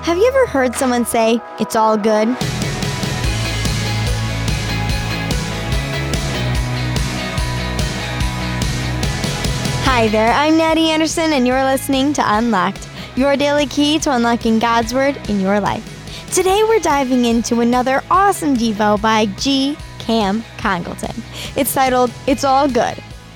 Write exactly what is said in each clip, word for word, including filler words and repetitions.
Have you ever heard someone say, "It's all good"? Hi there, I'm Natty Anderson, and you're listening to Unlocked, your daily key to unlocking God's Word in your life. Today we're diving into another awesome Devo by G. Cam Congleton. It's titled, "It's All Good."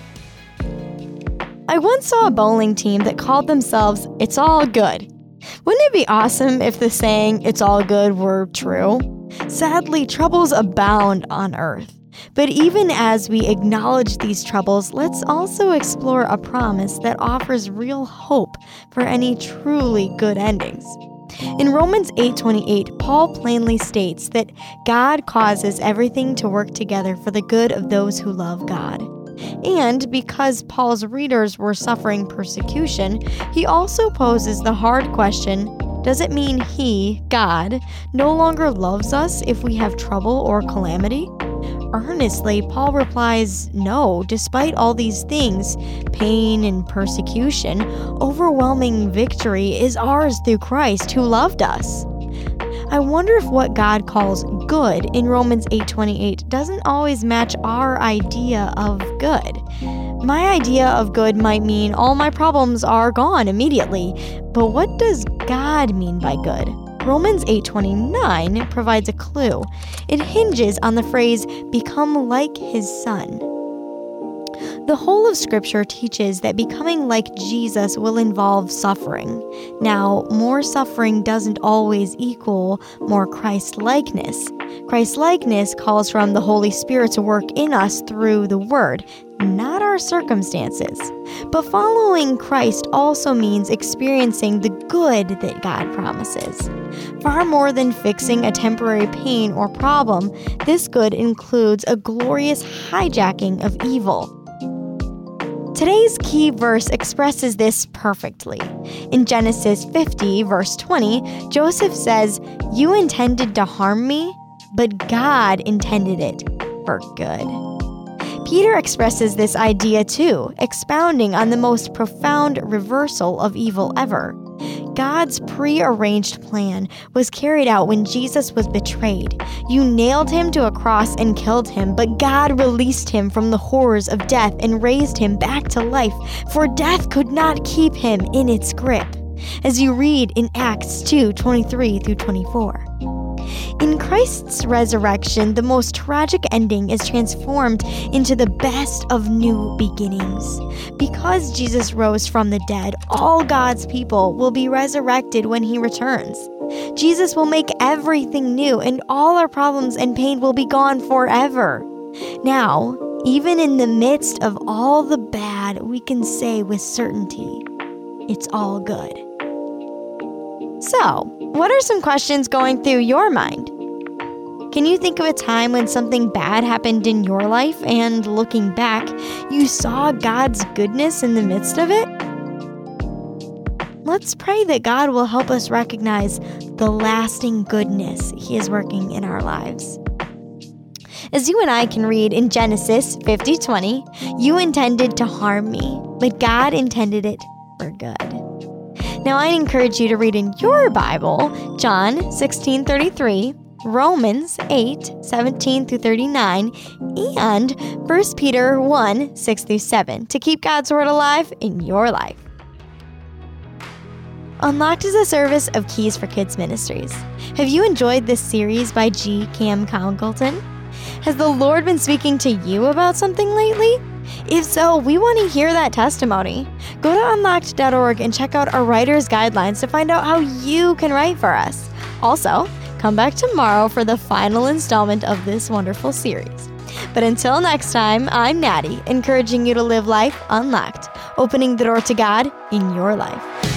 I once saw a bowling team that called themselves "It's All Good." Wouldn't it be awesome if the saying, "It's all good," were true? Sadly, troubles abound on earth. But even as we acknowledge these troubles, let's also explore a promise that offers real hope for any truly good endings. In Romans eight twenty-eight, Paul plainly states that God causes everything to work together for the good of those who love God. And because Paul's readers were suffering persecution, he also poses the hard question, does it mean he, God, no longer loves us if we have trouble or calamity? Earnestly, Paul replies, no, despite all these things, pain and persecution, overwhelming victory is ours through Christ who loved us. I wonder if what God calls good in Romans eight twenty-eight doesn't always match our idea of good. My idea of good might mean all my problems are gone immediately, but what does God mean by good? Romans eight twenty-nine provides a clue. It hinges on the phrase, become like his son. The whole of Scripture teaches that becoming like Jesus will involve suffering. Now, more suffering doesn't always equal more Christ-likeness. Christ-likeness calls from the Holy Spirit to work in us through the Word, not our circumstances. But following Christ also means experiencing the good that God promises. Far more than fixing a temporary pain or problem, this good includes a glorious hijacking of evil. Today's key verse expresses this perfectly. In Genesis fifty, verse twenty, Joseph says, "You intended to harm me, but God intended it for good." Peter expresses this idea too, expounding on the most profound reversal of evil ever. God's pre-arranged plan was carried out when Jesus was betrayed. You nailed him to a cross and killed him, but God released him from the horrors of death and raised him back to life, for death could not keep him in its grip, as you read in Acts two twenty-three through twenty-four. In Christ's resurrection, the most tragic ending is transformed into the best of new beginnings. Because Jesus rose from the dead, all God's people will be resurrected when he returns. Jesus will make everything new, and all our problems and pain will be gone forever. Now, even in the midst of all the bad, we can say with certainty, it's all good. So, what are some questions going through your mind? Can you think of a time when something bad happened in your life and, looking back, you saw God's goodness in the midst of it? Let's pray that God will help us recognize the lasting goodness he is working in our lives. As you and I can read in Genesis fifty twenty, you intended to harm me, but God intended it for good. Now, I encourage you to read in your Bible, John sixteen thirty-three, Romans eight seventeen through thirty-nine, and First Peter one six through seven to keep God's Word alive in your life. Unlocked is a service of Keys for Kids Ministries. Have you enjoyed this series by G. Cam Congleton? Has the Lord been speaking to you about something lately? If so, we want to hear that testimony. Go to unlocked dot org and check out our writer's guidelines to find out how you can write for us. Also, come back tomorrow for the final installment of this wonderful series. But until next time, I'm Natty, encouraging you to live life unlocked, opening the door to God in your life.